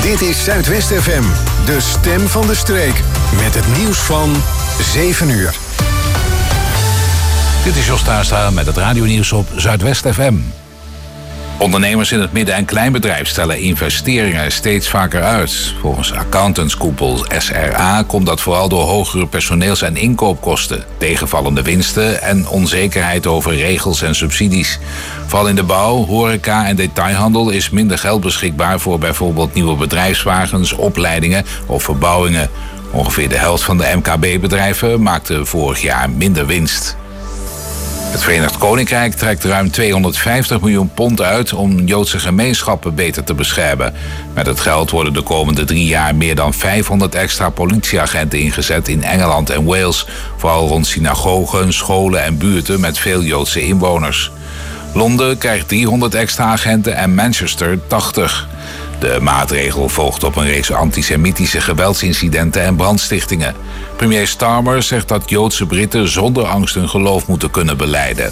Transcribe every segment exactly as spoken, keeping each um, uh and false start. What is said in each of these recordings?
Dit is Zuidwest F M, de stem van de streek. Met het nieuws van zeven uur. Dit is Jos Tuinstra met het radionieuws op Zuidwest F M. Ondernemers in het midden- en kleinbedrijf stellen investeringen steeds vaker uit. Volgens accountantskoepel S R A komt dat vooral door hogere personeels- en inkoopkosten, tegenvallende winsten en onzekerheid over regels en subsidies. Vooral in de bouw, horeca en detailhandel is minder geld beschikbaar voor bijvoorbeeld nieuwe bedrijfswagens, opleidingen of verbouwingen. Ongeveer de helft van de M K B-bedrijven maakte vorig jaar minder winst. Het Verenigd Koninkrijk trekt ruim tweehonderdvijftig miljoen pond uit om Joodse gemeenschappen beter te beschermen. Met het geld worden de komende drie jaar meer dan vijfhonderd extra politieagenten ingezet in Engeland en Wales. Vooral rond synagogen, scholen en buurten met veel Joodse inwoners. Londen krijgt driehonderd extra agenten en Manchester tachtig. De maatregel volgt op een reeks antisemitische geweldsincidenten en brandstichtingen. Premier Starmer zegt dat Joodse Britten zonder angst hun geloof moeten kunnen belijden.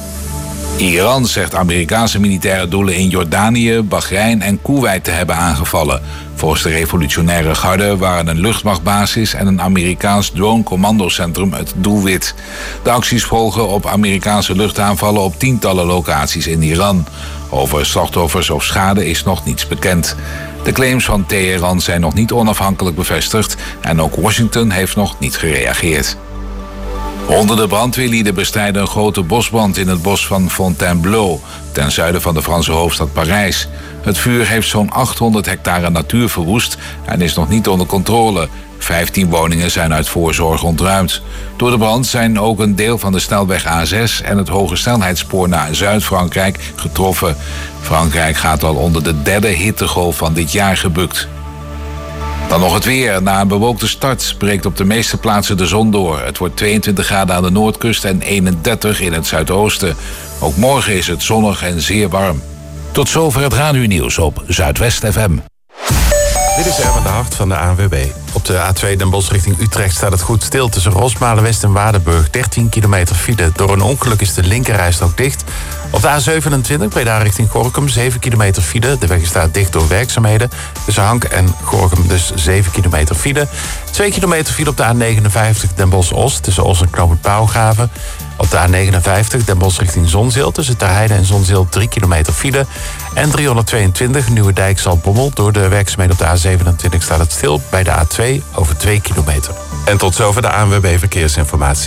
Iran zegt Amerikaanse militaire doelen in Jordanië, Bahrein en Koeweit te hebben aangevallen. Volgens de revolutionaire garde waren een luchtmachtbasis en een Amerikaans drone-commandocentrum het doelwit. De acties volgen op Amerikaanse luchtaanvallen op tientallen locaties in Iran. Over slachtoffers of schade is nog niets bekend. De claims van Teheran zijn nog niet onafhankelijk bevestigd en ook Washington heeft nog niet gereageerd. Honderden brandweerlieden bestrijden een grote bosbrand in het bos van Fontainebleau, ten zuiden van de Franse hoofdstad Parijs. Het vuur heeft zo'n achthonderd hectare natuur verwoest en is nog niet onder controle. vijftien woningen zijn uit voorzorg ontruimd. Door de brand zijn ook een deel van de snelweg A zes en het hoge snelheidsspoor naar Zuid-Frankrijk getroffen. Frankrijk gaat al onder de derde hittegolf van dit jaar gebukt. Dan nog het weer. Na een bewolkte start breekt op de meeste plaatsen de zon door. Het wordt tweeëntwintig graden aan de noordkust en eenendertig in het zuidoosten. Ook morgen is het zonnig en zeer warm. Tot zover het radionieuws op Zuidwest F M. Dit is Erwin de Hart van de A N W B. Op de A twee Den Bosch richting Utrecht staat het goed stil tussen Rosmalen-West en Waardenburg. dertien kilometer file. Door een ongeluk is de linkerrijstrook dicht. Op de A zevenentwintig Breda richting Gorinchem zeven kilometer file. De weg staat dicht door werkzaamheden. Tussen Hank en Gorinchem dus zeven kilometer file. twee kilometer file op de A negenenvijftig Den Bosch-Oost tussen Os en Knoopend Pauwgraven. Op de A negenenvijftig Den Bosch richting Zonzeel tussen Terheide en Zonzeel drie kilometer file. En driehonderdtweeëntwintig Nieuwedijk-Zaltbommel. Door de werkzaamheden op de A zevenentwintig staat het stil bij de A twee over twee kilometer. En tot zover de A N W B Verkeersinformatie.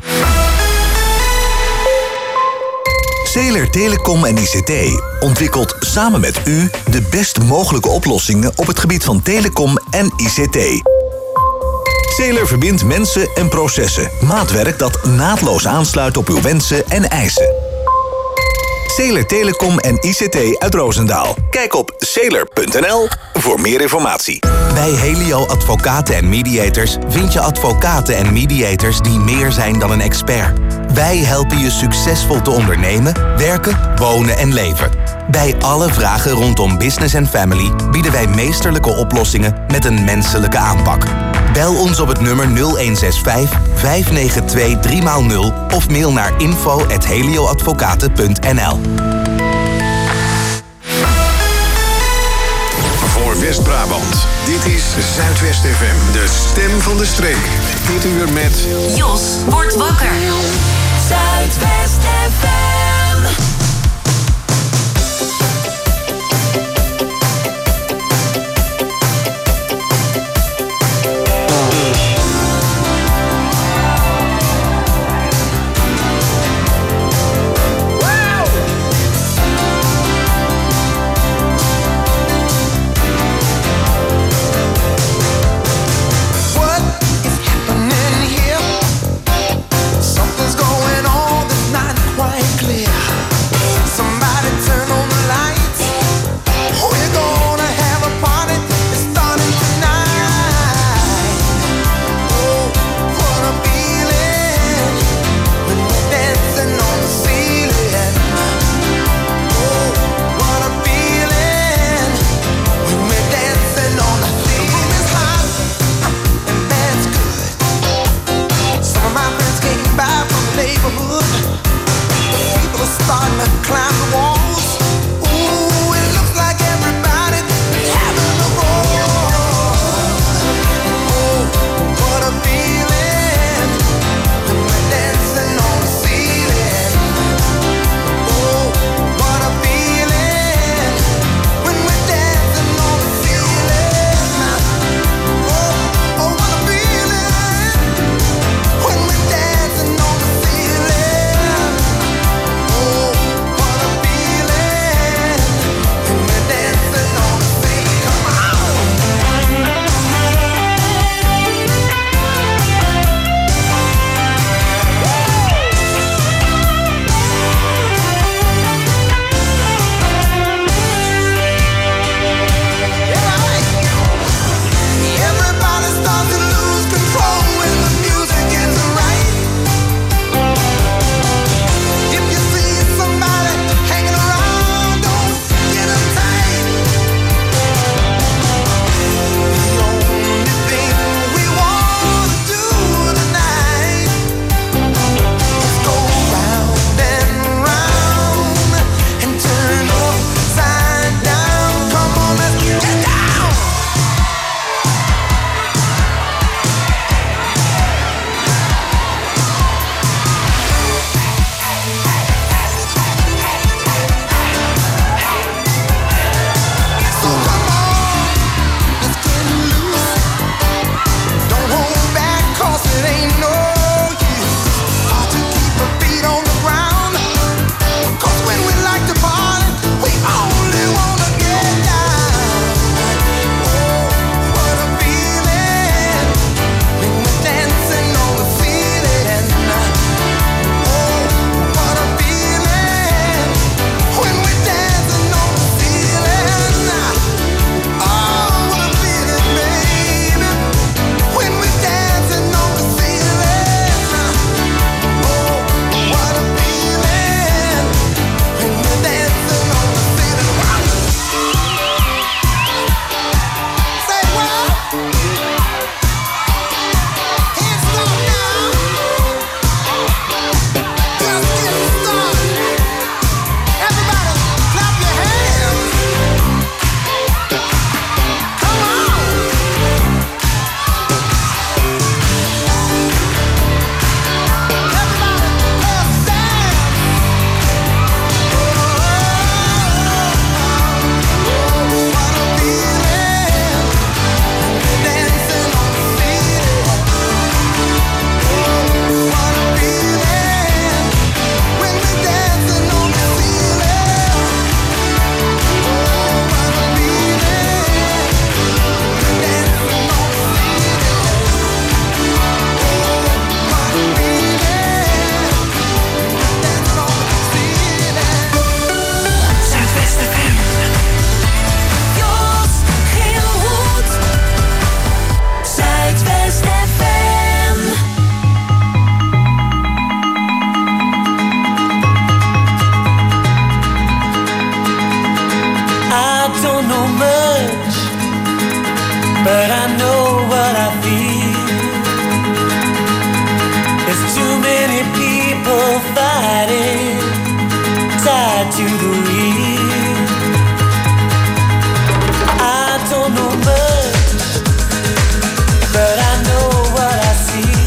Zeeler Telecom en I C T ontwikkelt samen met u de best mogelijke oplossingen op het gebied van telecom en I C T. Zeeler verbindt mensen en processen. Maatwerk dat naadloos aansluit op uw wensen en eisen. Zeeler Telecom en I C T uit Roosendaal. Kijk op zeeler punt n l voor meer informatie. Bij Helio Advocaten en Mediators vind je advocaten en mediators die meer zijn dan een expert. Wij helpen je succesvol te ondernemen, werken, wonen en leven. Bij alle vragen rondom business en family bieden wij meesterlijke oplossingen met een menselijke aanpak. Bel ons op het nummer nul een zes vijf, vijf negen twee, drie nul of mail naar info at helioadvocaten punt n l. Voor West-Brabant, dit is Zuidwest F M, de stem van de streek. Dit uur met Jos wordt wakker. Zuidwest F M. Something's going on that's not quite clear. but I know what I feel. There's too many people fighting, tied to the wheel. I don't know much, but I know what I see.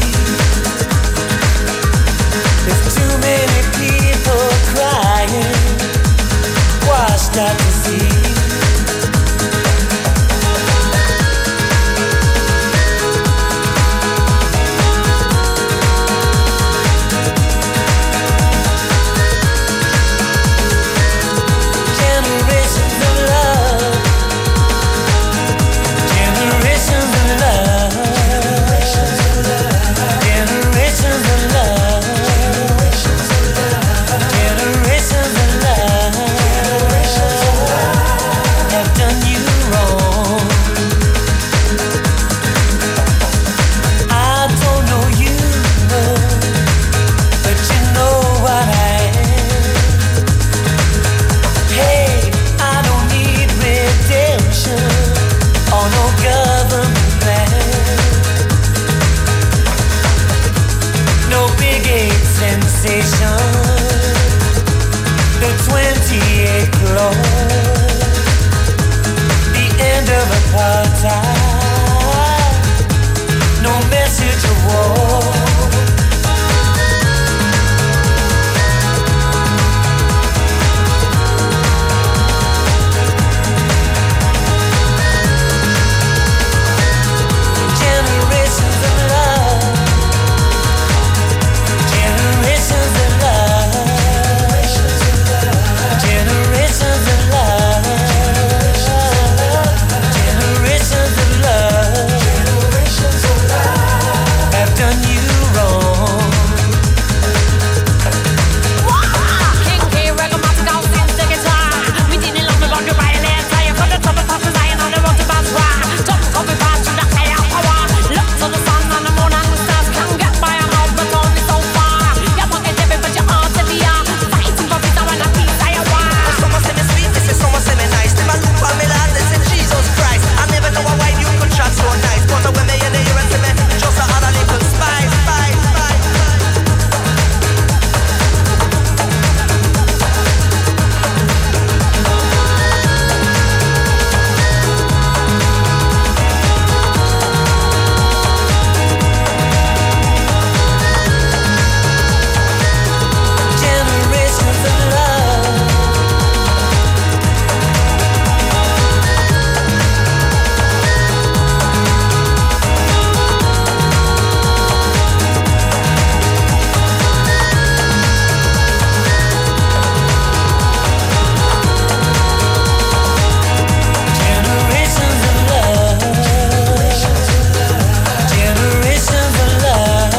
There's too many people crying, washed out to sea. The twenty-eight clause, the end of apartheid, no message of war. Generations of love, generations of love. Generations of love, generations of love, generations of love have done you wrong. King K, reggae, master, down, sing, the guitar. We didn't love me, but you buy an air tire for the top of the Zion on the road to Basra. Top of the path to the higher power. Look to the sun and the moon and the stars. Can't get by a house, but only so far. Your pocket heavy, but your heart heavy. Fighting for peace, I want a peace, I want. Someone say me sweet, they say someone say me nice. Them a look for me lad, they say Jesus Christ. I never know why you could chat so nice. But when me hear the ear and say me, just a other little spice, spice, spice. Generations of love, generations of love, generations of love,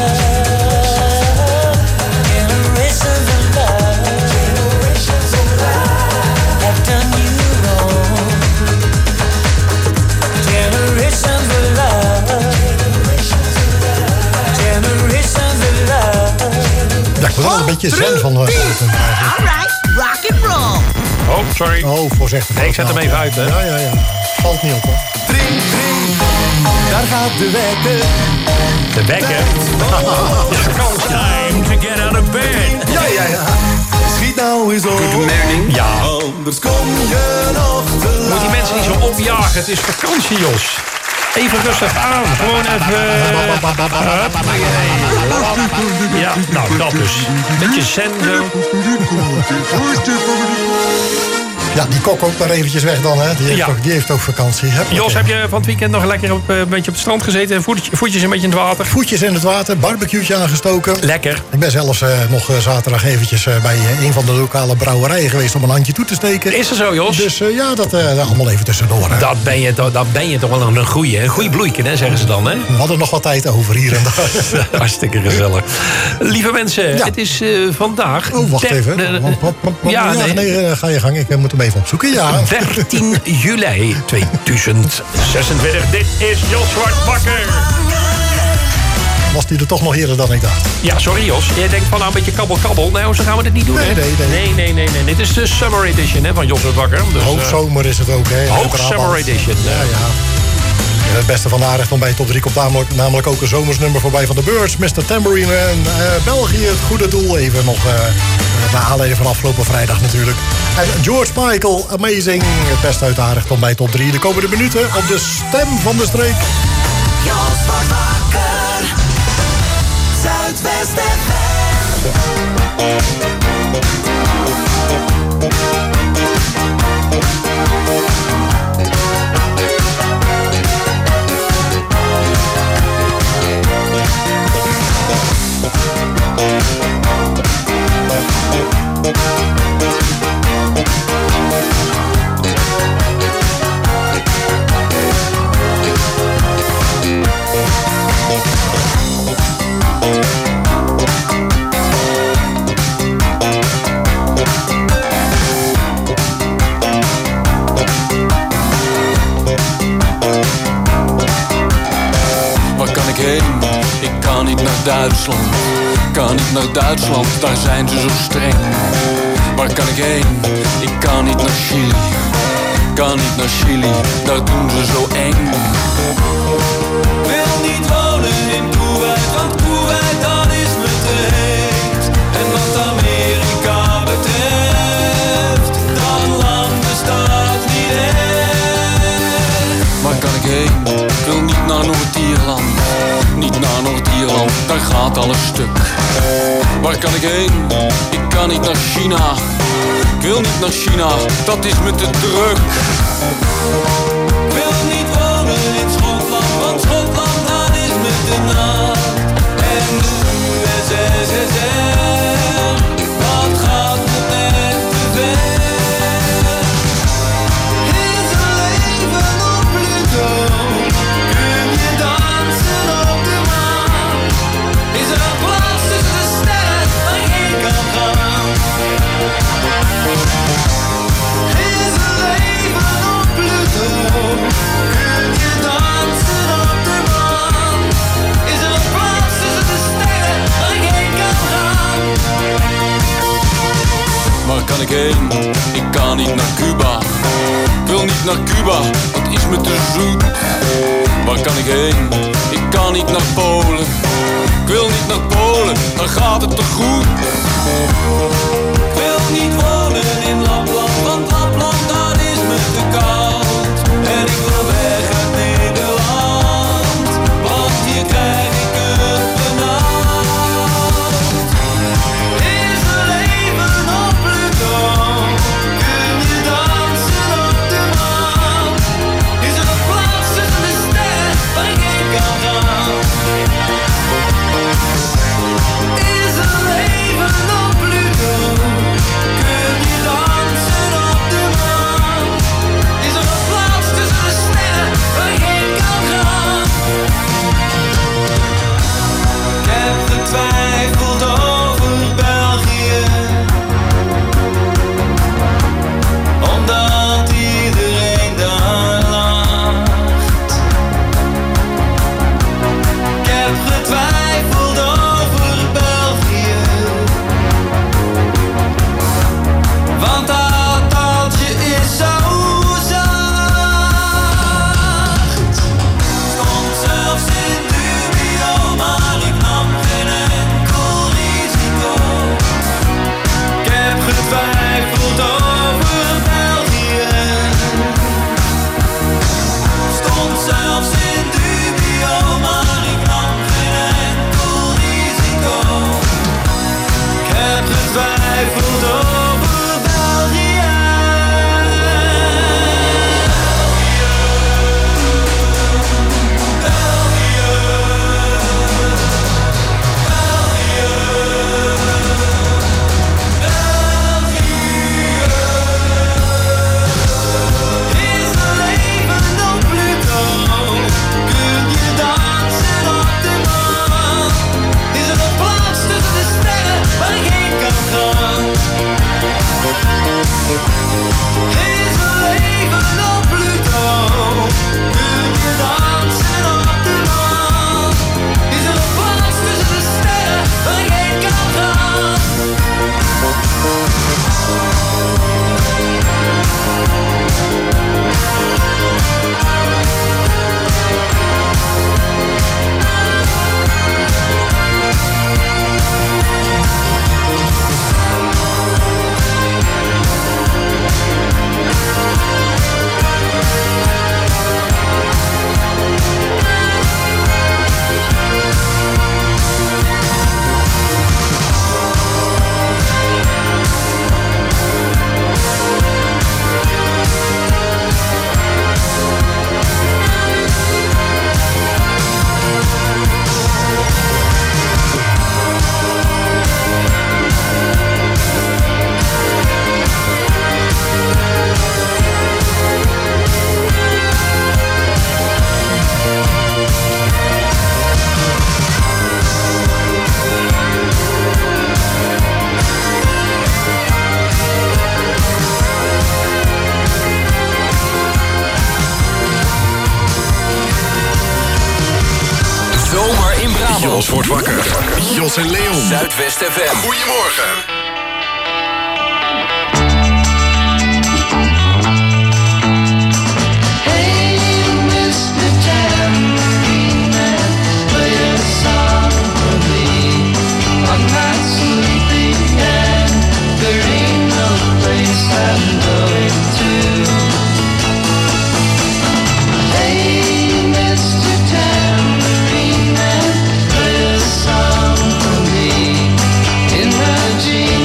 generations of love, generations of love have done you wrong. Generations of love, generations of love. Ja, ik word wel een beetje zen van. Uh, Alright, rock and roll. Oh, sorry. oh, voorzichtig. Nee, ik zet hem even uit, hè. Ja, ja, ja. Valt niet op, hoor. Drink, drink, daar gaat de wekker. De wekker. It's time to get out of bed. Ja, ja, ja. Schiet nou eens op. Ja. Anders kom je nog te laat. Moet die mensen niet zo opjagen. Het is vakantie, Jos. Even rustig aan. Gewoon even... Ja, nou, dat dus. Beetje zen zo. Ja, die kok ook maar eventjes weg dan, hè. Die heeft, Ja. ook, die heeft ook vakantie. Heb Jos, heb je van het weekend nog lekker op, een beetje op het strand gezeten? En voetjes, voetjes een beetje in het water? Voetjes in het water, barbecue'tje aangestoken. Lekker. Ik ben zelfs uh, nog uh, zaterdag eventjes uh, bij uh, een van de lokale brouwerijen geweest om een handje toe te steken. Is er zo, Jos? Dus uh, ja, dat uh, allemaal even tussendoor. Hè. Dat ben je toch, dat ben je toch wel een goeie, een goeie bloeiken, hè, zeggen ze dan, hè? We hadden nog wat tijd over hier en daar. Hartstikke gezellig. Lieve mensen, ja. Het is uh, vandaag... Oh, wacht der, even. Uh, ja, ja, nee, nee uh, ga je gang. Ik uh, moet hem even opzoeken. Ja. dertien juli tweeduizend zesentwintig. Dit is Jos Zwart wakker. Was die er toch nog eerder dan ik dacht. Ja, sorry Jos. Jij denkt van nou een beetje kabbel kabbel. Nou, zo gaan we dit niet doen. Nee, hè? nee, nee. nee, nee, nee, nee. Dit is de Summer Edition hè, van Jos Zwart wakker. Dus, hoogzomer is het ook. Hè, Hoogsummer Edition. Ja, ja. En het beste van de aardig ontbijt top drie komt namelijk, namelijk ook een zomersnummer voorbij van de Birds. mister Tambourine en uh, België, het goede doel. Even nog uh, naar aanleiding van afgelopen vrijdag natuurlijk. En George Michael, Amazing. Het beste uit de aardig ontbijt top drie. De komende minuten op de stem van de streek. Jos wordt wakker. Zuidwest F M. Ik kan niet naar Duitsland, kan niet naar Duitsland, daar zijn ze zo streng. Waar kan ik heen? Ik kan niet naar Chili, kan niet naar Chili, daar doen ze zo eng. Wil niet wonen in Kuwait, want Kuwait dat is me te heet. En wat Amerika betreft, dat land bestaat niet echt. Waar kan ik heen? Ik wil niet naar Noord-Ierland, niet naar Noord-Ierland, daar gaat alles stuk. Waar kan ik heen? Ik kan niet naar China. Ik wil niet naar China, dat is me te druk. Ik wil niet wonen in Schotland, want Schotland dat is me te nat. En de U S S R, dat gaat me net te ver. Is er leven op Pluto? Kun je dansen op de maan? Is er een plaats tussen de sterren waar ik heen kan gaan? Is er leven op Pluto? Kun je dansen op de maan? Is er een plaats tussen de sterren waar ik heen kan gaan? Waar kan ik heen? Ik kan niet naar Cuba. Ik wil niet naar Cuba, dat is me te zoet. Waar kan ik heen? Ik kan niet naar Polen. Ik wil niet naar Polen, daar gaat het te goed. Ik wil niet wonen in Lapland, want Lapland dat is me te koud. En ik wil weg uit Nederland, want hier krijg ik het benauwd. Is er leven op Pluto? Kun je dansen op de maan? Is er een plaats tussen de sterren waar ik heen kan gaan? Is er leven op Pluto? Brabant. Jos wordt wakker. Jos en Leon. Zuidwest F M. Goedemorgen. Tambourine Man, play a song for me in the dream.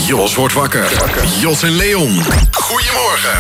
Jos wordt wakker. Jos en Leon. Goedemorgen.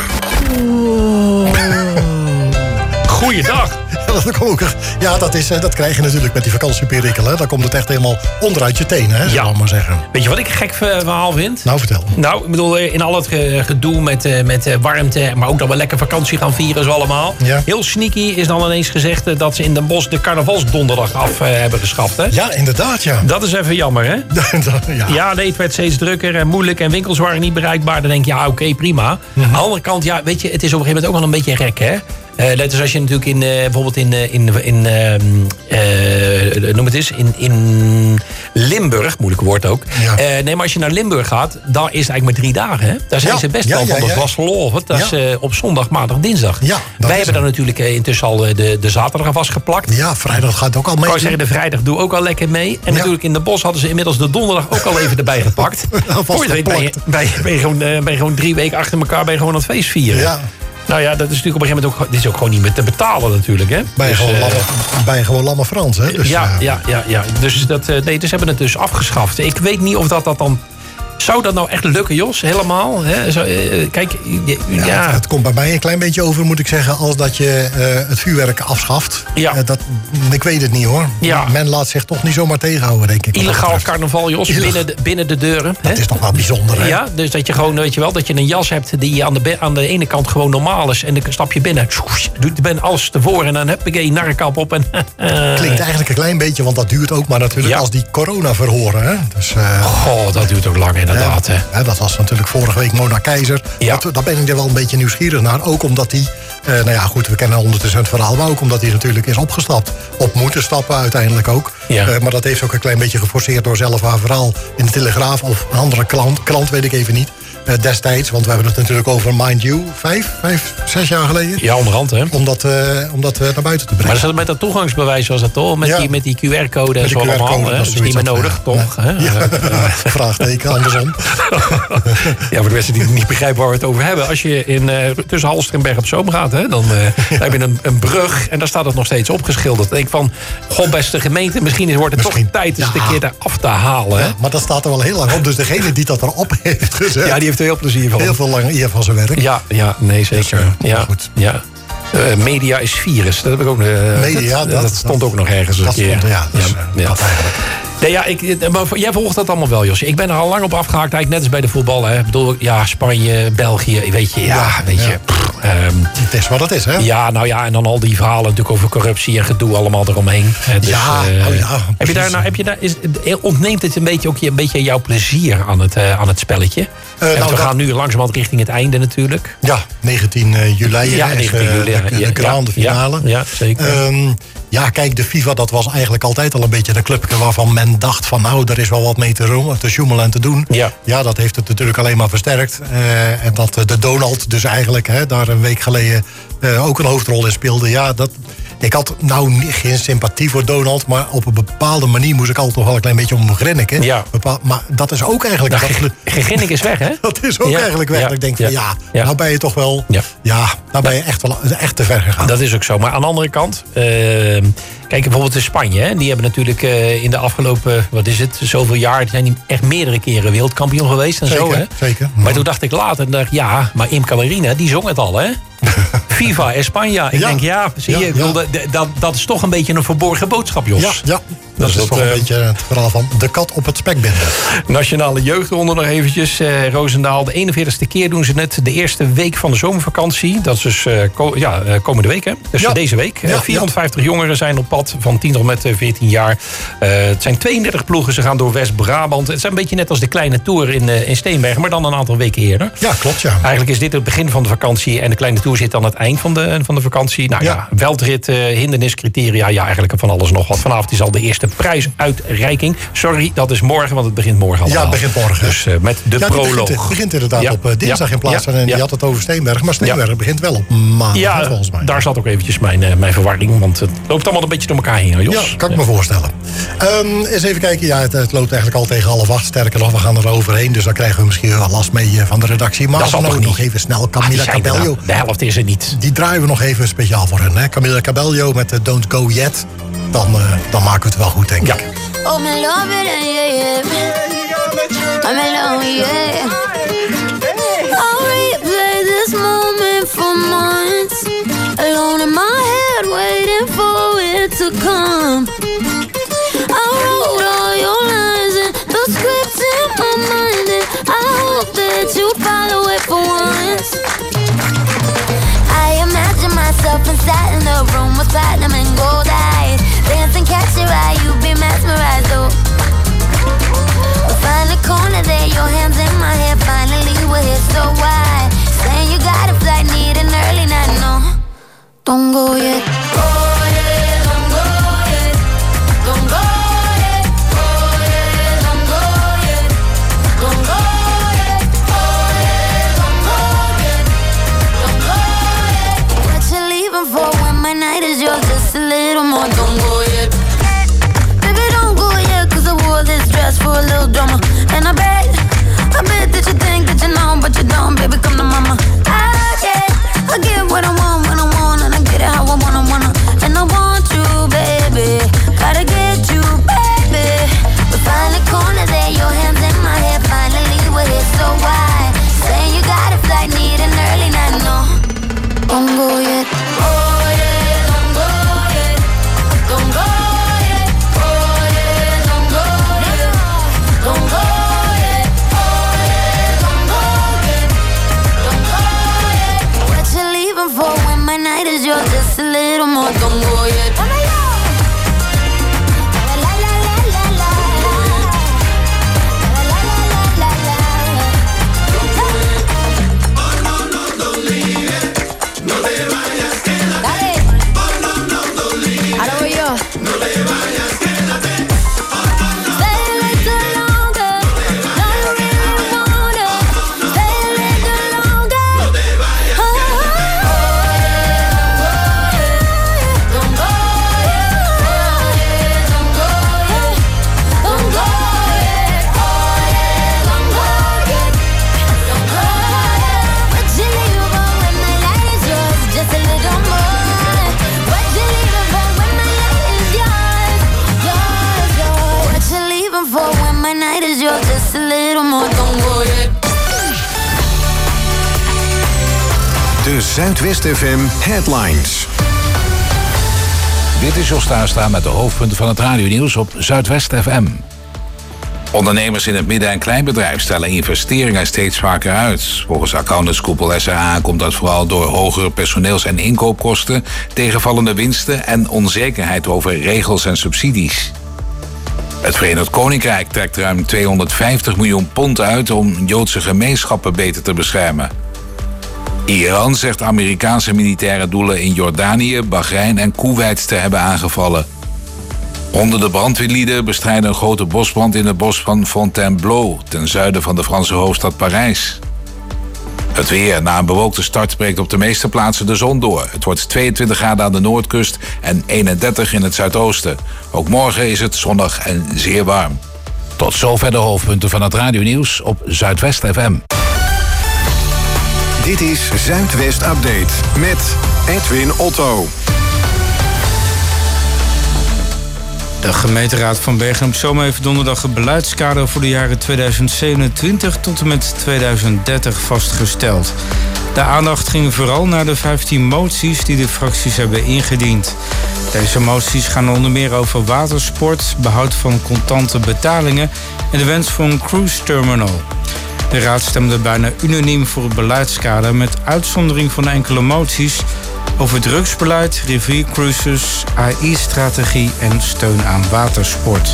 Goeiedag. Dat ook, ja, dat, is, dat krijg je natuurlijk met die vakantieperikkel. Hè. Dan komt het echt helemaal onderuit je tenen, hè, zal ik maar zeggen. Weet je wat ik een gek verhaal vind? Nou, vertel. Nou, ik bedoel, in al het gedoe met, met warmte, maar ook dat we lekker vakantie gaan vieren, zo allemaal. Ja. Heel sneaky is dan ineens gezegd dat ze in Den Bosch de carnavalsdonderdag af uh, hebben geschaft, hè? Ja, inderdaad, ja. Dat is even jammer, hè? ja. ja, nee, het werd steeds drukker en moeilijk en winkels waren niet bereikbaar. Dan denk je, ja, oké, okay, prima. Mm-hmm. Aan de andere kant, ja, weet je, het is op een gegeven moment ook wel een beetje rek, hè? Uh, net als als je natuurlijk in, uh, bijvoorbeeld in, uh, in, in uh, uh, noem het eens, in, in Limburg, moeilijk woord ook. Ja. Uh, nee, maar als je naar Limburg gaat, daar is het eigenlijk maar drie dagen. Hè? Daar zijn Ja. ze best Ja, wel ja, van de ja. Vastelovend. Dat Ja. is uh, op zondag, maandag, dinsdag. Ja, dat Wij is hebben daar natuurlijk uh, intussen al uh, de, de zaterdag aan vastgeplakt. Ja, vrijdag gaat ook al Ik mee. wou zeggen, de vrijdag doe ook al lekker mee. En Ja. natuurlijk in de Bos hadden ze inmiddels de donderdag ook al even erbij gepakt. Voor je het weet ben je, ben je, ben je gewoon, uh, ben je gewoon drie weken achter elkaar ben je gewoon aan het feest vieren. Ja. Nou ja, dat is natuurlijk op een gegeven moment ook, dit is ook gewoon niet meer te betalen natuurlijk, hè? Ben je, Dus, gewoon, uh, lamme, ben je gewoon lamme Frans, hè? Dus, ja, uh, ja, ja, ja. Dus, dat, uh, nee, dus hebben het dus afgeschaft. Ik weet niet of dat, dat dan... Zou dat nou echt lukken, Jos? Helemaal? Hè? Zo, uh, kijk, ja... Ja, ja. Het, het komt bij mij een klein beetje over, moet ik zeggen, als dat je uh, het vuurwerk afschaft. Ja. Uh, dat, ik weet het niet, hoor. Ja. Men laat zich toch niet zomaar tegenhouden, denk ik. Illegaal carnaval, Jos, Illegaal. binnen de, binnen de deuren. Dat hè? is toch wel bijzonder, hè? Ja, dus dat je gewoon, weet je wel, dat je een jas hebt die aan de, be- aan de ene kant gewoon normaal is. En dan stap je binnen, doet ben alles tevoren en dan heb ik een narrenkap op. En, Klinkt eigenlijk een klein beetje, want dat duurt ook maar natuurlijk Ja. als die corona verhoren, hè? Dus, uh, Goh, dat duurt ook lang inderdaad, hè? hè, dat was natuurlijk vorige week Mona Keizer. Ja. Dat, daar ben ik er wel een beetje nieuwsgierig naar. Ook omdat hij, uh, nou ja goed, we kennen ondertussen het verhaal, maar ook omdat hij natuurlijk is opgestapt. Op moeten stappen uiteindelijk ook. Ja. Uh, maar dat heeft ook een klein beetje geforceerd door zelf haar verhaal in de Telegraaf of een andere krant, krant weet ik even niet. Uh, destijds, want we hebben het natuurlijk over Mind You, vijf, vijf, zes jaar geleden. Ja, onderhand, hè? Om dat, uh, om dat uh, naar buiten te brengen. Maar dat met dat toegangsbewijs was dat toch? Met, Ja. die, met die Q R-code en Met zo die Q R-code, allemaal. Hè? dat Dat is is niet meer zoiets nodig, dat, toch? Hè? Ja. Vraagteken, andersom. Ja, voor de mensen die niet begrijpen waar we het over hebben. Als je in, uh, tussen Halster en Berg op Zoom gaat, hè, dan, uh, dan heb je een, een brug. En daar staat het nog steeds opgeschilderd. Dan denk ik van, goh, beste gemeente, misschien wordt het Misschien. toch tijd eens Ja. een keer daar af te halen. Hè? Ja, maar dat staat er wel heel lang op. Dus degene die dat erop heeft gezet, Ja, die heeft er heel plezier van. heel veel lang hier van zijn werk. Ja, ja, nee, zeker. Dus, uh, ja, goed. ja. Uh, media is virus. Dat heb ik ook. Uh, Media, dat, dat- dat stond ook nog ergens een Dat keer. stond, ja, dus, ja, uh, ja. dat eigenlijk. Nee, ja, ik, maar jij volgt dat allemaal wel, Jos. Ik ben er al lang op afgehaakt, eigenlijk net als bij de voetbal. Hè. Ik bedoel, ja, Spanje, België, weet je, ja, Ja, weet ja. je. Pff, ehm, Het is wat het is, hè? ja, nou ja, en dan al die verhalen natuurlijk over corruptie en gedoe allemaal eromheen. Hè, dus, Ja, eh, oh ja, heb je precies. daar, nou, heb je daar, is, ontneemt het een beetje ook je, een beetje jouw plezier aan het, uh, aan het spelletje? Uh, en nou, we dat- gaan nu langzamerhand richting het einde natuurlijk. Ja, negentien juli Ja, is, negentien uh, juli, de, de, ja, de grande ja, finale. Ja, ja, zeker. Ehm, ja, kijk, de FIFA, dat was eigenlijk altijd al een beetje de clubje waarvan men dacht van, nou, er is wel wat mee te, ro- te sjoemelen en te doen. Ja. ja, dat heeft het natuurlijk alleen maar versterkt. Uh, en dat uh, de Donald dus eigenlijk hè, daar een week geleden uh, ook een hoofdrol in speelde. Ja, dat... Ik had nou niet- geen sympathie voor Donald, maar op een bepaalde manier moest ik altijd nog wel een klein beetje om hem grinniken. Ja. Bepaal, maar dat is ook eigenlijk... Nou, dat, ge- Geginnik is weg, hè? dat is ook Ja, eigenlijk weg. ja, Dat ik denk van, ja, ja, ja. nou ben je toch wel... Ja. Ja, nou ben je echt, wel, echt te ver gegaan. Dat is ook zo. Maar aan de andere kant, uh, kijk bijvoorbeeld in Spanje. Hè, die hebben natuurlijk uh, in de afgelopen, wat is het, zoveel jaar, die zijn die echt meerdere keren wereldkampioen geweest en Zeker, zo. Hè? zeker. Maar toen dacht ik later, dacht, ja, maar Imca Marina, die zong het al, hè? FIFA España. Ik Ja. denk, ja, zie je, Ja, ik bedoel, ja. dat, dat, dat is toch een beetje een verborgen boodschap, Jos. Ja, ja. Dat Dus is dat, toch eh, een beetje het verhaal van de kat op het spek binden. Nationale jeugdronde nog eventjes. Uh, Roosendaal, de eenenveertigste keer doen ze het. De eerste week van de zomervakantie. Dat is dus uh, ko- ja, uh, komende week, hè? Dus Ja. deze week. Uh, Ja, vierhonderdvijftig jongeren zijn op pad van tien tot met uh, veertien jaar. Uh, het zijn tweeëndertig ploegen. Ze gaan door West-Brabant. Het is een beetje net als de kleine tour in, uh, in Steenbergen, maar dan een aantal weken eerder. Ja, klopt, ja. Eigenlijk is dit het begin van de vakantie en de kleine tour zit aan het eind van de, van de vakantie. Nou ja, Ja. veldrit, uh, hinderniscriteria, ja, eigenlijk van alles nog wat. Vanavond is al de eerste prijsuitreiking. Sorry, dat is morgen, want het begint morgen allemaal. Ja, het begint morgen. Dus uh, met de ja, die proloog. begint, begint inderdaad Ja. op uh, dinsdag Ja. in plaats van... Ja. En die Ja. had het over Steenberg. Maar Steenberg begint wel op maandag, Ja, hè, volgens mij. daar zat ook eventjes mijn, uh, mijn verwarring. Want het loopt allemaal een beetje door elkaar heen, hè, Jos. Ja, kan ik me voorstellen. Um, eens even kijken. Ja, het, het loopt eigenlijk al tegen half acht. Sterker nog, we gaan er overheen. Dus dan krijgen we misschien wel last mee uh, van de redactie. Maar Dat zal we toch nou nog niet? even snel Ah, die Camila zijn er Cabello. nou. De helft is er niet. Die draaien we nog even speciaal voor hen. Hè? Camila Cabello met uh, Don't Go Yet. dan, uh, dan maken we het wel goed, denk ja. ik. Oh, me love it, yeah, yeah. I'm alone, yeah. I'll replay this moment for months. Alone in my head, waiting for it to come. I wrote all your lines and the script in my mind, and I hope that you follow it for once. I imagine myself inside in the room with platinum and gold eyes, dancing, catch your eye, you be mesmerized, oh. We'll find a corner there, your hands in my hair, finally we're here, so why? Saying you got a flight, need an early night, no, don't go yet. Oh yeah, don't go yet, don't go yet. Oh yeah, don't go yet, don't go yet. Oh yeah, don't go yet, don't go yet. What you leaving for when my night is yours? Just a little more, don't go yet. Baby, don't go yet, cause I wore this dress for a little drama. And I bet, I bet that you think that you know, but you don't, baby, come to mama. I get, I get what I want when I want, and I get it how I wanna, wanna. And I want you, baby, gotta get you, baby. We find a corner there, your hands in my hair, finally we're here, so why? Saying you got a flight, need an early night, no, don't go yet. Oh yeah, don't go yet, don't go yet. Oh yeah, don't go yet, don't go yet. Oh yeah, don't go yet, don't go yet. What you leaving for when my night is yours? Just a little more, don't go yet. De Zuidwest F M Headlines. Dit is Jos Tuinstra met de hoofdpunten van het radionieuws op Zuidwest F M. Ondernemers in het midden- en kleinbedrijf stellen investeringen steeds vaker uit. Volgens accountantskoepel S R A komt dat vooral door hogere personeels- en inkoopkosten, tegenvallende winsten en onzekerheid over regels en subsidies. Het Verenigd Koninkrijk trekt ruim tweehonderdvijftig miljoen pond uit om Joodse gemeenschappen beter te beschermen. Iran zegt Amerikaanse militaire doelen in Jordanië, Bahrein en Koeweit te hebben aangevallen. Honderden brandweerlieden bestrijden een grote bosbrand in het bos van Fontainebleau, ten zuiden van de Franse hoofdstad Parijs. Het weer. Na een bewolkte start breekt op de meeste plaatsen de zon door. Het wordt tweeëntwintig graden aan de noordkust en eenendertig in het zuidoosten. Ook morgen is het zonnig en zeer warm. Tot zover de hoofdpunten van het radionieuws op Zuidwest F M. Dit is Zuidwest Update met Edwin Otto. De gemeenteraad van Bergen op Zoom heeft donderdag het beleidskader voor de jaren tweeduizend zevenentwintig tot en met tweeduizend dertig vastgesteld. De aandacht ging vooral naar de vijftien moties die de fracties hebben ingediend. Deze moties gaan onder meer over watersport, behoud van contante betalingen en de wens voor een cruise terminal. De raad stemde bijna unaniem voor het beleidskader met uitzondering van enkele moties over drugsbeleid, riviercruises, A I-strategie en steun aan watersport.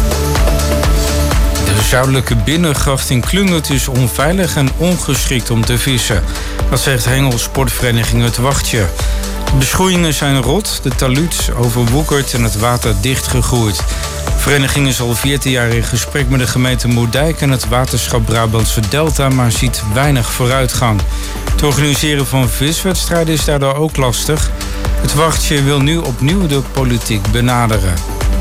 De zuidelijke binnengracht in Klungert is onveilig en ongeschikt om te vissen. Dat zegt hengelsportvereniging Het Wachtje. De beschroeiingen zijn rot, de taluut overwoekerd en het water dichtgegroeid. De vereniging is al veertien jaar in gesprek met de gemeente Moerdijk en het waterschap Brabantse Delta, maar ziet weinig vooruitgang. Het organiseren van viswedstrijden is daardoor ook lastig. Het Wachtje wil nu opnieuw de politiek benaderen.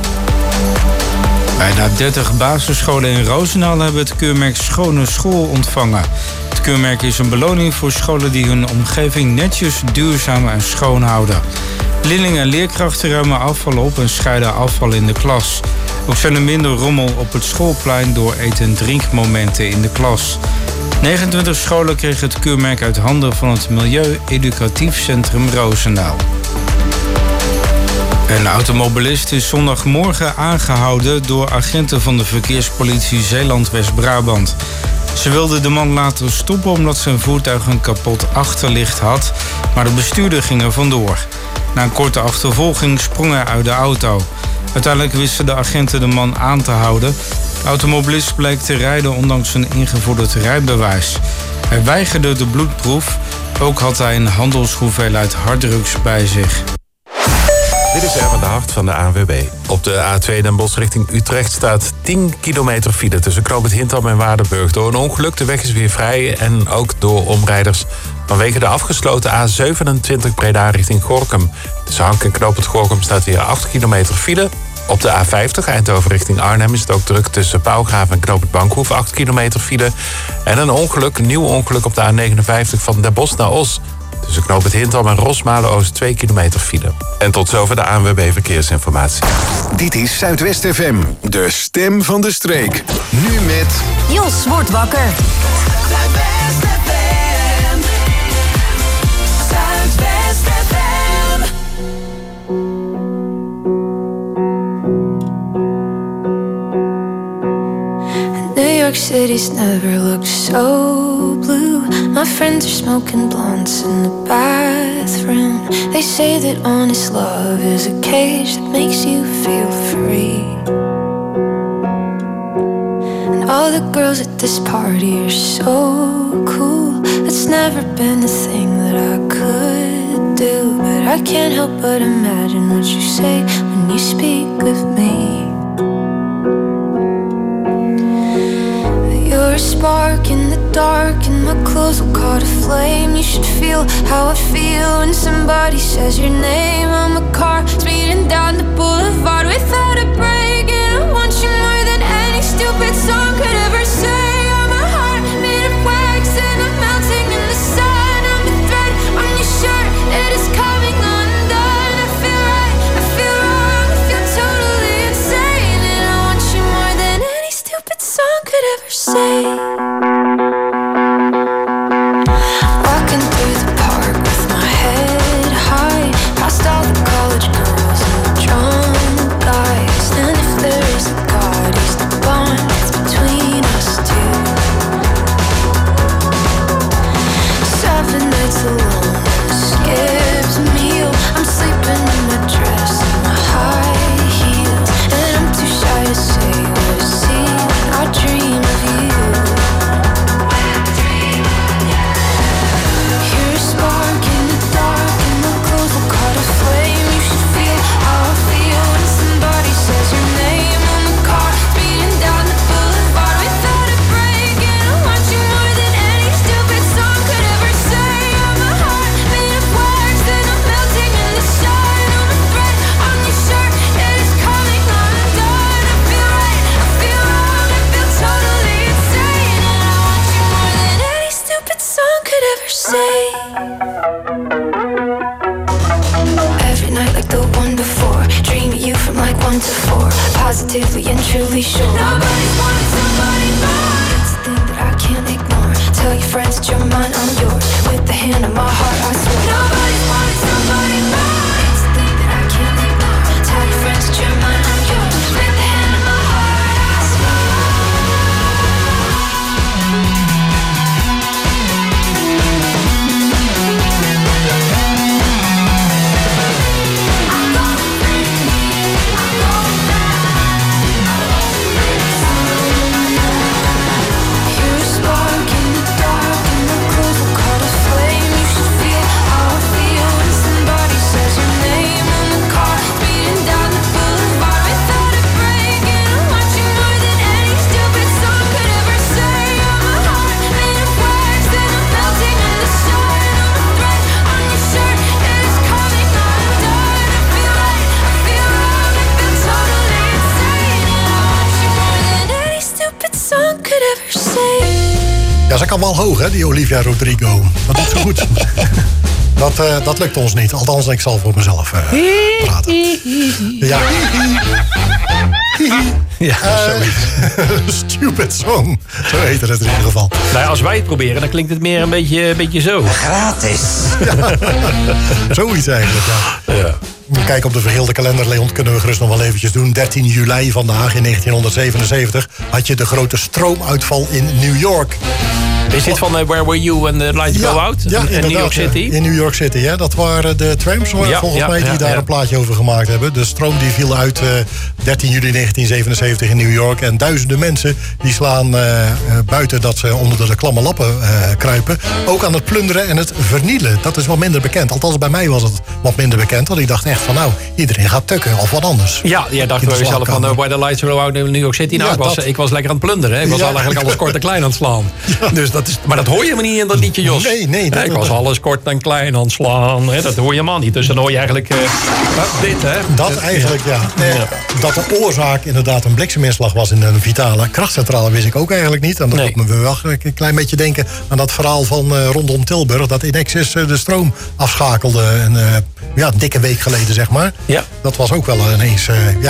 Bijna dertig basisscholen in Roosendaal hebben het keurmerk Schone School ontvangen. Het keurmerk is een beloning voor scholen die hun omgeving netjes, duurzaam en schoon houden. Leerlingen en leerkrachten ruimen afval op en scheiden afval in de klas. Ook zijn er minder rommel op het schoolplein door eten- en drinkmomenten in de klas. negenentwintig scholen kregen het keurmerk uit handen van het Milieu-Educatief Centrum Roosendaal. Een automobilist is zondagmorgen aangehouden door agenten van de verkeerspolitie Zeeland-West-Brabant. Ze wilden de man laten stoppen omdat zijn voertuig een kapot achterlicht had, maar de bestuurder ging er vandoor. Na een korte achtervolging sprong hij uit de auto. Uiteindelijk wisten de agenten de man aan te houden. De automobilist bleek te rijden ondanks een ingevorderd rijbewijs. Hij weigerde de bloedproef. Ook had hij een handelshoeveelheid harddrugs bij zich. Dit is Erwin de Hart van de A N W B. Op de A twee Den Bosch richting Utrecht staat tien kilometer file tussen Knoop het Hintham en Waardenburg. Door een ongeluk, de weg is weer vrij en ook door omrijders vanwege de afgesloten A zevenentwintig Breda richting Gorinchem. Tussen Hank en Knoop het Gorinchem staat weer acht kilometer file. Op de A vijftig Eindhoven richting Arnhem is het ook druk tussen Pauwgraaf en Knoop het Bankhoef, acht kilometer file. En een ongeluk, een nieuw ongeluk op de A negenenvijftig van Den Bosch naar Os. Tussen Knoop het Hintham en Rosmalen-Oost twee kilometer file. En tot zover de A N W B Verkeersinformatie. Dit is Zuidwest F M, de stem van de streek. Nu met... Jos wordt wakker. Zuidwest F M. Zuidwest F M. New York City's never looked so blue. My friends are smoking blunts in the bathroom. They say that honest love is a cage that makes you feel free. And all the girls at this party are so cool. It's never been a thing that I could do, but I can't help but imagine what you say when you speak of me. You're a spark in the dark and my clothes will caught a flame. You should feel how I feel when somebody says your name. I'm a car speeding down the boulevard without a break, and I want you more than any stupid song could ever say. I'm a heart made of wax and I'm melting in the sun. I'm a thread on your shirt, it is coming undone. I feel right, I feel wrong, I feel totally insane, and I want you more than any stupid song could ever say. Walking through the park with my head high, past all the college girls and the drunk guys. And if there is a God, he's the bond that's between us two. Seven nights alone and a skipped meal. I'm sleeping in my dress and my high heels, and I'm too shy to say what I see when I dream of you. You're a spark in the dark and my clothes will caught a flame. You should feel how I feel when somebody says your name. I'm a car speeding down the boulevard without a break, and I want you more than any stupid song could ever say. I'm a heart made of wax and I'm melting in the sun. I'm a thread on your shirt, it is coming undone. I feel right, I feel wrong, I feel totally insane, and I want you more than any stupid song could ever say. Every night like the one before, dream of you from like one to four, positively and truly sure. Nobody's wanted somebody more. It's a thing that I can't ignore. Tell your friends that you're mine, I'm yours. With the hand on my heart, I swear. Nobody's wanted somebody more. It's a thing that I can't ignore. Tell your friends that you're mine, I'm yours. With the hand on my heart, I swear. You're a spark in the dark and my clothes will caught a flame. You should feel how I feel when somebody says your name. I'm a car speeding down the boulevard without a break, and I want you more than any stupid song could ever say. I'm a heart made of wax and I'm melting in the sun. I'm a thread on your shirt, it is coming undone. I feel right, I feel wrong, I feel totally insane, and I want you more than any stupid song could ever say. Ja, ze kan wel hoog, hè, die Olivia Rodrigo. Dat doet ze goed. Dat, uh, dat lukt ons niet. Althans, ik zal voor mezelf uh, praten. Ja. Ja, uh, Stupid Song. Zo heet het in ieder geval. Nou ja, als wij het proberen, dan klinkt het meer een beetje, een beetje zo. Gratis. Ja. Zoiets eigenlijk, ja. ja. Kijk op de vergeelde kalender, Leon, kunnen we gerust nog wel eventjes doen. dertien juli vandaag in negentienhonderdzevenenzeventig had je de grote stroomuitval in New York. Is dit van uh, Where Were You when the Lights ja, Go Out? Ja, in New York City? In New York City, ja. Dat waren de trams ja, volgens ja, mij die ja, daar ja. een plaatje over gemaakt hebben. De stroom die viel uit uh, dertien juli negentien zevenenzeventig in New York. En duizenden mensen die slaan uh, buiten dat ze onder de klamme lappen uh, kruipen. Ook aan het plunderen en het vernielen. Dat is wat minder bekend. Althans, bij mij was het wat minder bekend. Want ik dacht echt van nou, iedereen gaat tukken of wat anders. Ja, jij dacht bij jezelf van uh, Where the Lights Go Out in New York City. Nou, ja, ik, was, dat... ik was lekker aan het plunderen. Ik was ja. al eigenlijk alles kort en klein aan het slaan. Ja. Dus dat is, maar dat hoor je maar niet in dat liedje, Jos. Nee, nee. Dat, ik was alles kort en klein aan het slaan. Hè, dat hoor je man niet. Dus dan hoor je eigenlijk uh, dit, hè. Dat eigenlijk, ja. Nee, ja. Dat de oorzaak inderdaad een blikseminslag was in een vitale krachtcentrale wist ik ook eigenlijk niet. En dat nee. doet me wel een klein beetje denken aan dat verhaal van uh, rondom Tilburg. Dat Inexis uh, de stroom afschakelde. Een, uh, ja, een dikke week geleden, zeg maar. Ja. Dat was ook wel ineens, uh, ja...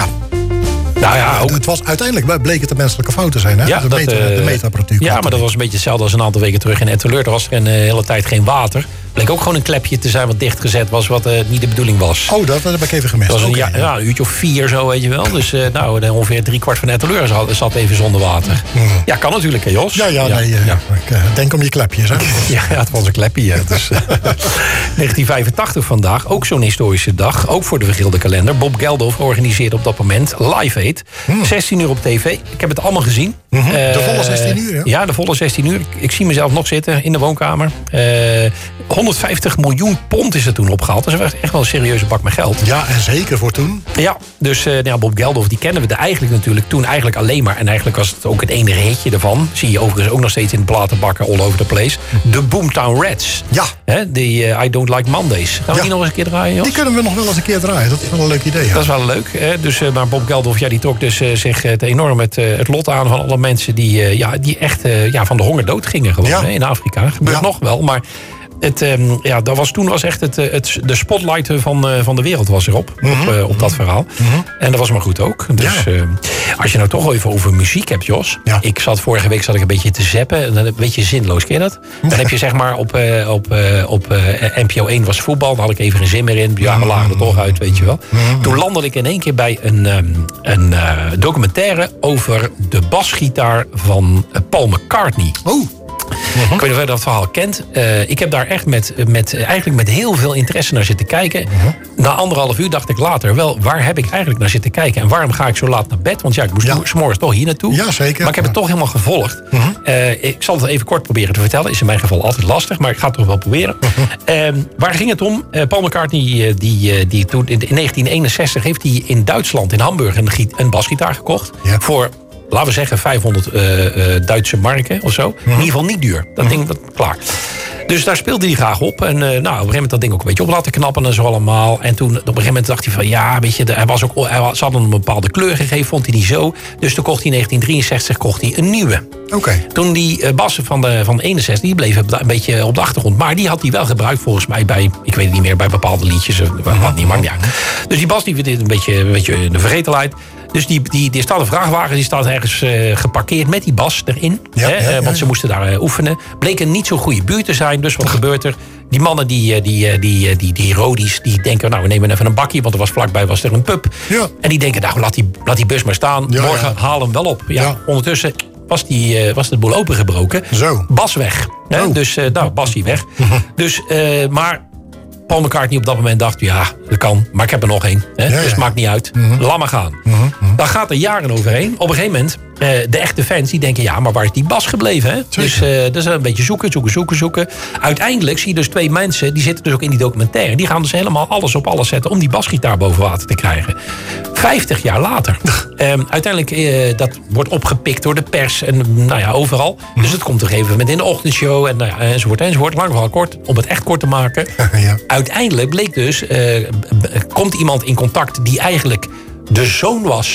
Nou ja, ook... Het was, uiteindelijk bleek het de menselijke fouten zijn, hè? Ja, de, dat, meter, de meterapparatuur. Ja, maar dat was een beetje hetzelfde als een aantal weken terug in Etteleur. Er was er een uh, hele tijd geen water. Bleek ook gewoon een klepje te zijn wat dichtgezet was, wat uh, niet de bedoeling was. Oh, dat, dat heb ik even gemist. Dat was een, okay, ja, ja, een uurtje of vier zo, weet je wel. Dus uh, nou, ongeveer drie kwart van Etteleur zat, zat even zonder water. Mm. Ja, kan natuurlijk, hè, Jos? Ja, ja, ja. nee, uh, ja. Ik uh, denk om je klepjes, hè? ja, ja, het was een klepje, ja. Dus, uh, negentien vijfentachtig vandaag, ook zo'n historische dag. Ook voor de vergilde kalender. Bob Geldof organiseerde op dat moment Live Aid. Mm. zestien uur op tv. Ik heb het allemaal gezien. Mm-hmm. uh, de volle zestien uur, ja? Ja, de volle zestien uur. Ik, ik zie mezelf nog zitten in de woonkamer. Uh, honderdvijftig miljoen pond is er toen opgehaald. Dat is echt wel een serieuze bak met geld. Ja, en zeker voor toen. Ja, dus uh, nou, Bob Geldof, die kennen we er eigenlijk natuurlijk toen eigenlijk alleen maar. En eigenlijk was het ook het enige hitje ervan. Zie je overigens ook nog steeds in de platenbakken all over the place. De Boomtown Rats. Ja. Hè, die uh, I Don't Like Mondays. Gaan we ja. die nog eens een keer draaien, Jos? Die kunnen we nog wel eens een keer draaien. Dat is wel een leuk idee. Ja. Dat is wel leuk. Hè? Dus, uh, maar Bob Geldof, ja, die trok dus uh, zich uh, enorm het, uh, het lot aan van alle mensen die, uh, ja, die echt uh, ja, van de honger dood gingen gewoon ja. hè, in Afrika. Gebeurt ja. nog wel, maar... Het, um, ja, dat was, toen was echt het, het, de spotlight van, uh, van de wereld was erop. Mm-hmm. Op, uh, op dat verhaal. Mm-hmm. En dat was maar goed ook. Dus ja. uh, als je nou toch even over muziek hebt, Jos. Ja. Ik zat vorige week zat ik een beetje te zappen. En dan een beetje zinloos, ken je dat? Dan heb je zeg maar op, uh, op, uh, op uh, N P O één was voetbal. Dan had ik even een zin meer in. Ja, we lagen er toch uit, weet je wel. Mm-hmm. Toen landde ik in één keer bij een, um, een uh, documentaire over de basgitaar van uh, Paul McCartney. Oh. Uh-huh. Ik weet niet of je dat verhaal kent. Uh, ik heb daar echt met, met, eigenlijk met heel veel interesse naar zitten kijken. Uh-huh. Na anderhalf uur dacht ik later wel, waar heb ik eigenlijk naar zitten kijken? En waarom ga ik zo laat naar bed? Want ja, ik moest ja. 's morgens toch hier naartoe. Ja, zeker. Maar ik heb het toch helemaal gevolgd. Uh-huh. Uh, ik zal het even kort proberen te vertellen. Is in mijn geval altijd lastig, maar ik ga het toch wel proberen. Uh-huh. Uh, waar ging het om? Uh, Paul McCartney, uh, die, uh, die toen in negentien eenenzestig heeft hij in Duitsland, in Hamburg, een, een basgitaar gekocht. Ja. Voor... laten we zeggen vijfhonderd uh, uh, Duitse marken of zo. Mm-hmm. In ieder geval niet duur. Dat mm-hmm. ding, dat, klaar. Dus daar speelde hij graag op. En uh, nou, op een gegeven moment dat ding ook een beetje op laten knappen en zo allemaal. En toen op een gegeven moment dacht hij van... ja, weet je, hij was ook, hij was, ze hadden hem een bepaalde kleur gegeven, vond hij niet zo. Dus toen kocht hij in negentien drieënzestig kocht hij een nieuwe. Okay. Toen die uh, bassen van de, van de eenenzestig, die bleven een beetje op de achtergrond. Maar die had hij wel gebruikt volgens mij bij... ik weet het niet meer, bij bepaalde liedjes. Uh, mm-hmm. Wat niet, maar ja. Dus die bas die werd een beetje, een beetje in de vergetelheid. Dus die, die, die staat een vrachtwagen, die staat ergens uh, geparkeerd met die bas erin. Ja, hè, ja, ja, want ja. ze moesten daar uh, oefenen. Bleek een niet zo goede buurt te zijn, dus wat gebeurt er? Die mannen, die, die, die, die, die rodies, die denken... nou, we nemen even een bakje, want er was vlakbij was er een pub. Ja. En die denken, nou, laat die, laat die bus maar staan. Ja, morgen ja. haal hem wel op. Ja, Ja. Ondertussen was, die, uh, was de boel opengebroken. Zo. Bas weg. Hè? Oh. Dus, uh, nou, Basie weg. dus, uh, maar... Paul McCartney op dat moment dacht, ja, dat kan, maar ik heb er nog één. Hè? Ja, dus ja. het maakt niet uit. Mm-hmm. Laat maar gaan. Mm-hmm. Dan gaat er jaren overheen. Op een gegeven moment, uh, de echte fans die denken... ja, maar waar is die bas gebleven? Hè? Dus uh, dat is een beetje zoeken, zoeken, zoeken, zoeken. Uiteindelijk zie je dus twee mensen... die zitten dus ook in die documentaire. Die gaan dus helemaal alles op alles zetten... om die basgitaar boven water te krijgen. Vijftig jaar later. um, uiteindelijk, uh, dat wordt opgepikt door de pers... en nou ja, overal. Mm-hmm. Dus het komt op een gegeven moment in de ochtendshow... en nou ja, enzovoort, enzovoort. Lang verhaal kort, om het echt kort te maken. Ja. Uiteindelijk bleek dus... Uh, komt iemand in contact die eigenlijk de zoon was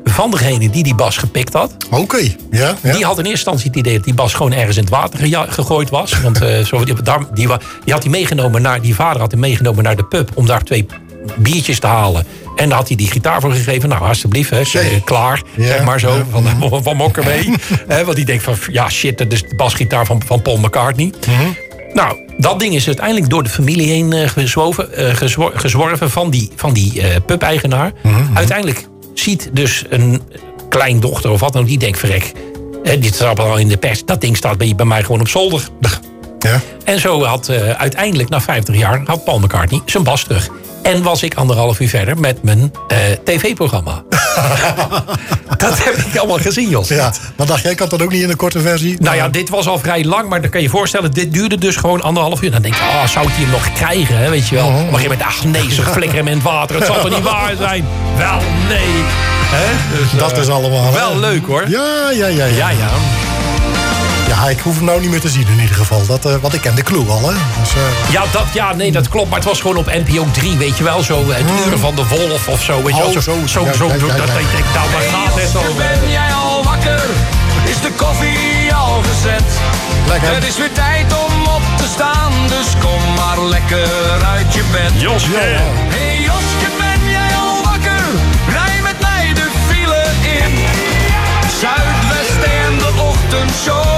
van degene die die bas gepikt had. Oké, okay. ja, ja. Die had in eerste instantie het idee dat die bas gewoon ergens in het water geja- gegooid was. Want uh, zo, die, daar, die, die had hij meegenomen naar, die vader had hem meegenomen naar de pub om daar twee biertjes te halen. En daar had hij die gitaar voor gegeven. Nou, alsjeblieft, hè, uh, klaar, ja, zeg maar zo, ja. van, van, van Mokker mee. He, want die denkt van, ja shit, dat is de basgitaar van, van Paul McCartney. Mm-hmm. Nou, dat ding is uiteindelijk door de familie heen uh, gezwoven, uh, gezwor, gezworven van die, van die uh, pub-eigenaar. Mm-hmm. Uiteindelijk ziet dus een kleindochter of wat dan ook, die denkt, verrek, uh, dit staat al in de pers, dat ding staat bij, bij mij gewoon op zolder. Ja. En zo had uh, uiteindelijk, na vijftig jaar, had Paul McCartney zijn bas terug. En was ik anderhalf uur verder met mijn uh, tv-programma. Dat heb ik allemaal gezien, Jos. Ja, maar dacht jij, kan dat ook niet in een korte versie? Nou ja, dit was al vrij lang, maar dan kan je je voorstellen, dit duurde dus gewoon anderhalf uur. Dan denk je, oh, zou ik die hem nog krijgen, hè, weet je wel. Oh, oh. Op een gegeven moment, ach nee, ze flikkeren hem in het water. Het zal toch niet waar zijn? Wel, nee. Hè? Dus, uh, dat is allemaal. Wel hè? Leuk, hoor. Ja, ja, ja. Ja, ja. ja. Ja, ik hoef hem nou niet meer te zien in ieder geval. Dat, uh, want ik ken de clue al, hè. Dus, uh... ja, dat, ja, nee, dat klopt. Maar het was gewoon op N P O drie, weet je wel. Zo het mm. uren van de wolf of zo. Weet je wel. Oh, zo, zo, zo, ja, zo ja, ja, dat ja, ja. ik denk, nou, daar gaat het over. Ben jij al wakker? Is de koffie al gezet? Lekker. Het is weer tijd om op te staan. Dus kom maar lekker uit je bed. Joske. Ja. Hey Joske, ben jij al wakker? Rij met mij de file in. Zuidwest en de ochtendshow.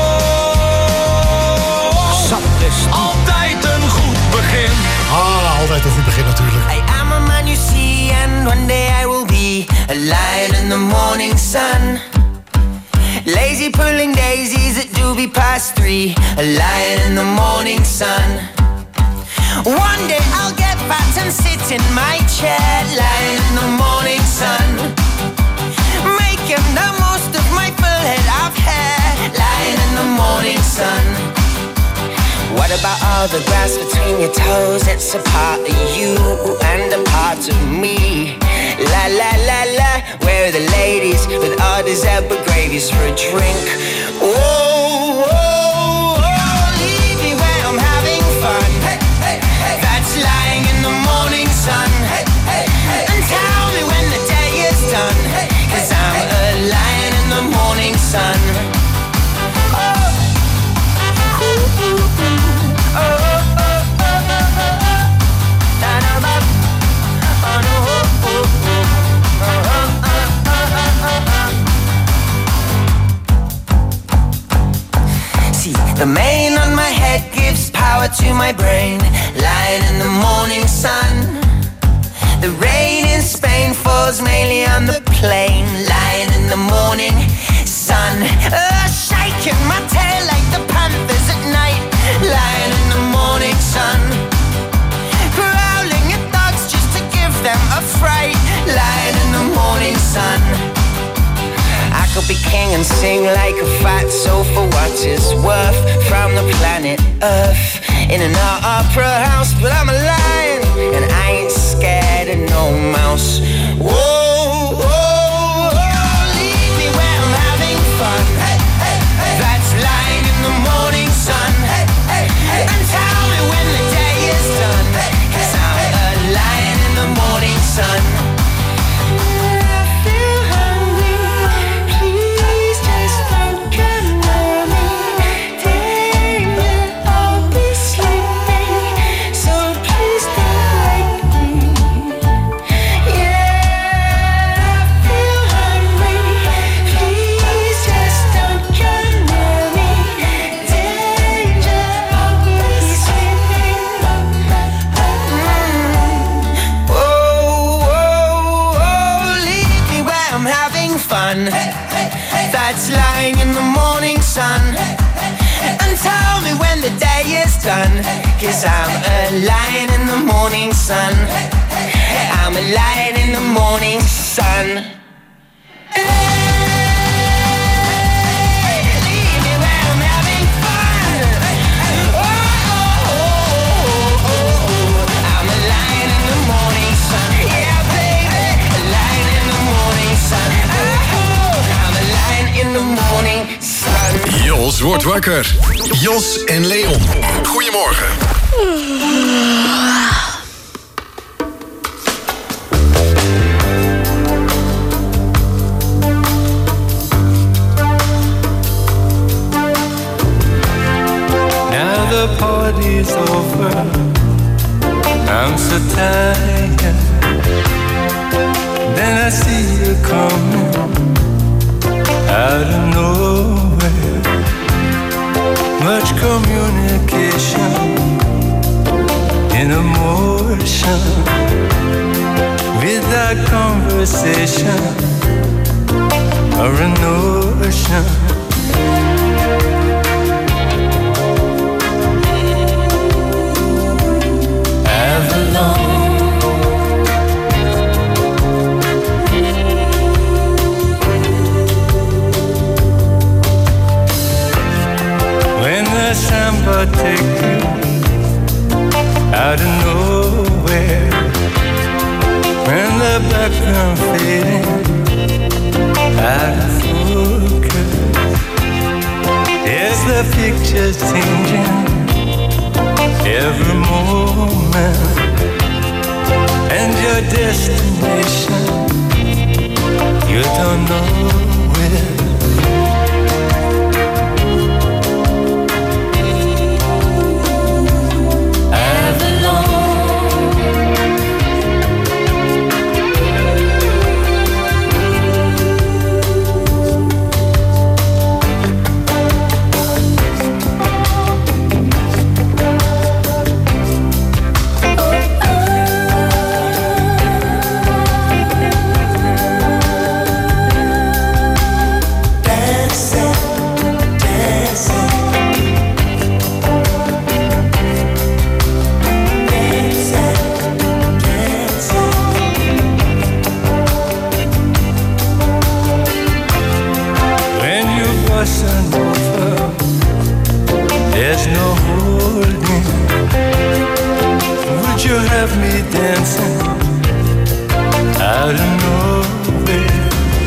Altijd een goed begin. Ah, altijd een goed begin natuurlijk. I am a man you see, and one day I will be a lion in the morning sun. Lazy pulling daisies at doobie past three, a lion in the morning sun. One day I'll get fat and sit in my chair, lion in the morning sun. Making the most of my full head of hair, lion in the morning sun. What about all the grass between your toes? It's a part of you and a part of me. La la la la, where are the ladies with all these Zebra gravies for a drink? Whoa, whoa, whoa, leave me where I'm having fun. Hey, hey, hey. That's lying in the morning sun. Hey, hey, hey. And tell me when the day is done. Hey, cause I'm a lion in the morning sun. The mane on my head gives power to my brain, lying in the morning sun. The rain in Spain falls mainly on the plain, lying in the morning sun. Uh, shaking my tail like the panthers at night, lying in the morning sun. Growling at dogs just to give them a fright, lying in the morning sun. I could be king and sing like a fat soul for what it's worth, from the planet Earth in an opera house. But I'm a lion and I ain't scared of no mouse. Whoa, whoa, whoa, leave me where I'm having fun. Hey, hey, hey. That's lying in the morning sun. Hey, hey, hey. And tell me when the day is done, hey, cause I'm a lion in the morning sun. That's lying in the morning sun. And tell me when the day is done, cause I'm a lion in the morning sun. I'm a lion in the morning sun. Jos wordt wakker. Jos en Leon. Goedemorgen. a conversation or a notion. Avalon. When the samba take you out of nowhere, when the background fading out of focus, is the picture changing every moment, and your destination you don't know where. There's no holding. Would you have me dancing out of nowhere?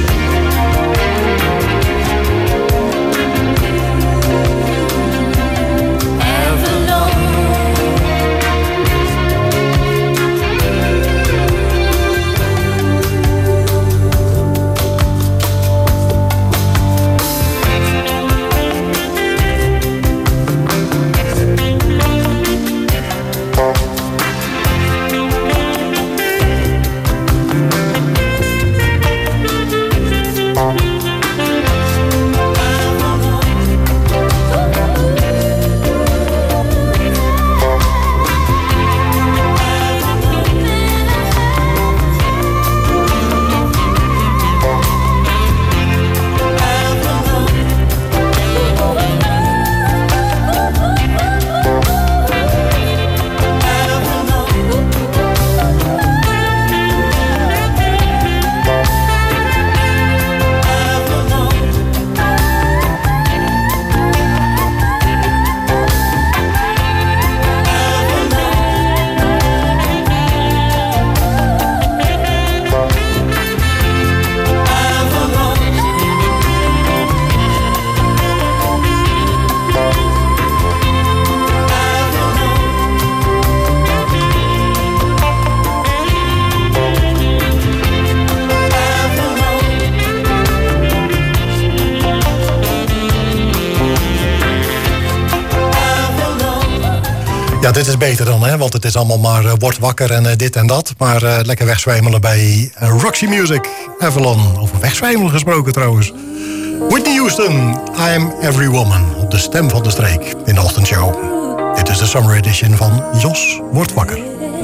Ja, dit is beter dan, hè? Want het is allemaal maar uh, word wakker en uh, dit en dat. Maar uh, lekker wegzwijmelen bij uh, Roxy Music, Avalon. Over wegzwijmelen gesproken trouwens. Whitney Houston, I'm Every Woman. Op de stem van de streek in de ochtendshow. Dit is de Summer Edition van Jos wordt wakker.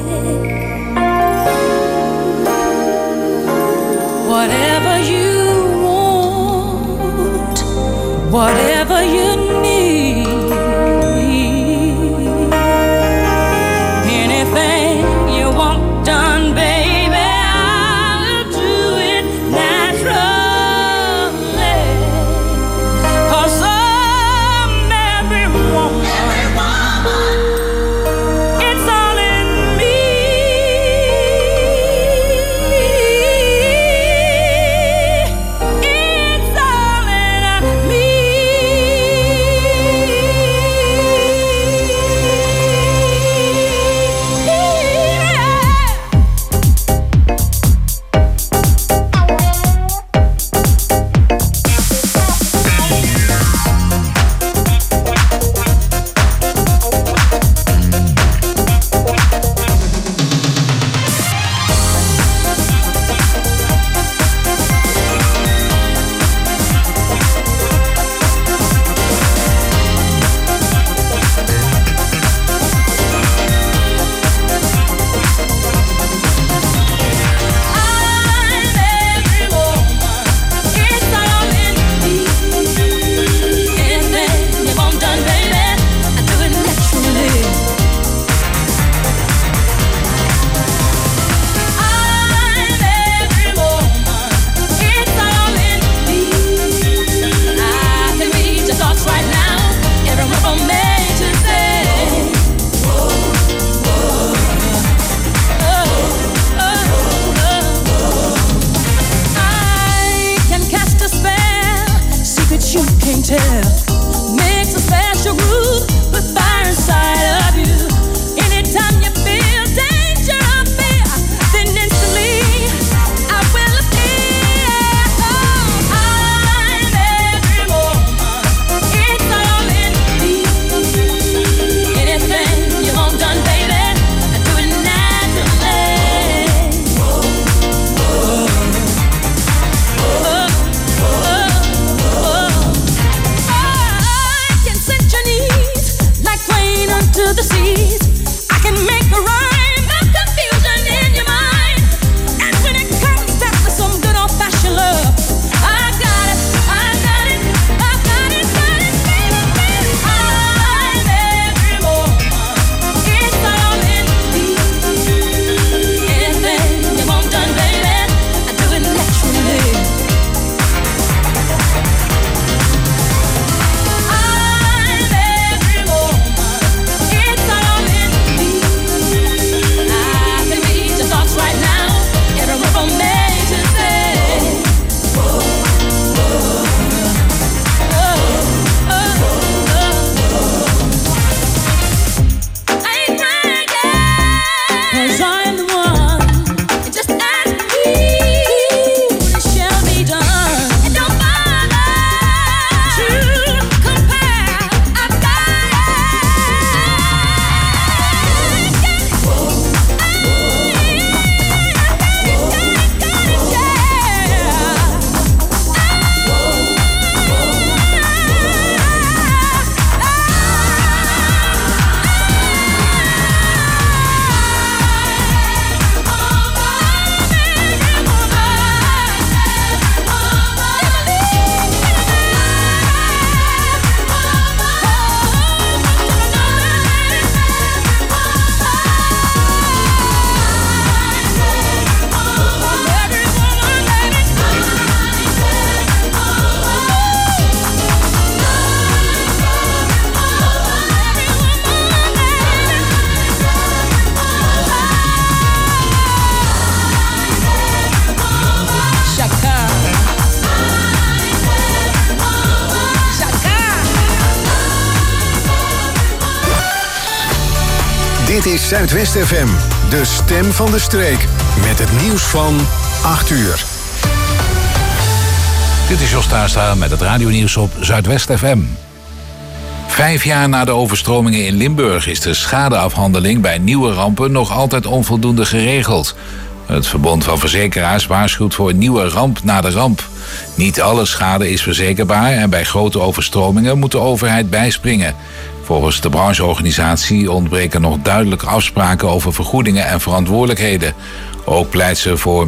Whatever you want, whatever you need, anything you want done, baby, I'll do it naturally. 'Cause I'm every woman, every woman. It's all in me. It's all in me. is Zuidwest F M, de stem van de streek. Met het nieuws van acht uur. Dit is Jos Tuinstra met het radionieuws op Zuidwest F M. Vijf jaar na de overstromingen in Limburg is de schadeafhandeling bij nieuwe rampen nog altijd onvoldoende geregeld. Het Verbond van Verzekeraars waarschuwt voor een nieuwe ramp na de ramp. Niet alle schade is verzekerbaar en bij grote overstromingen moet de overheid bijspringen. Volgens de brancheorganisatie ontbreken nog duidelijke afspraken over vergoedingen en verantwoordelijkheden. Ook pleit ze voor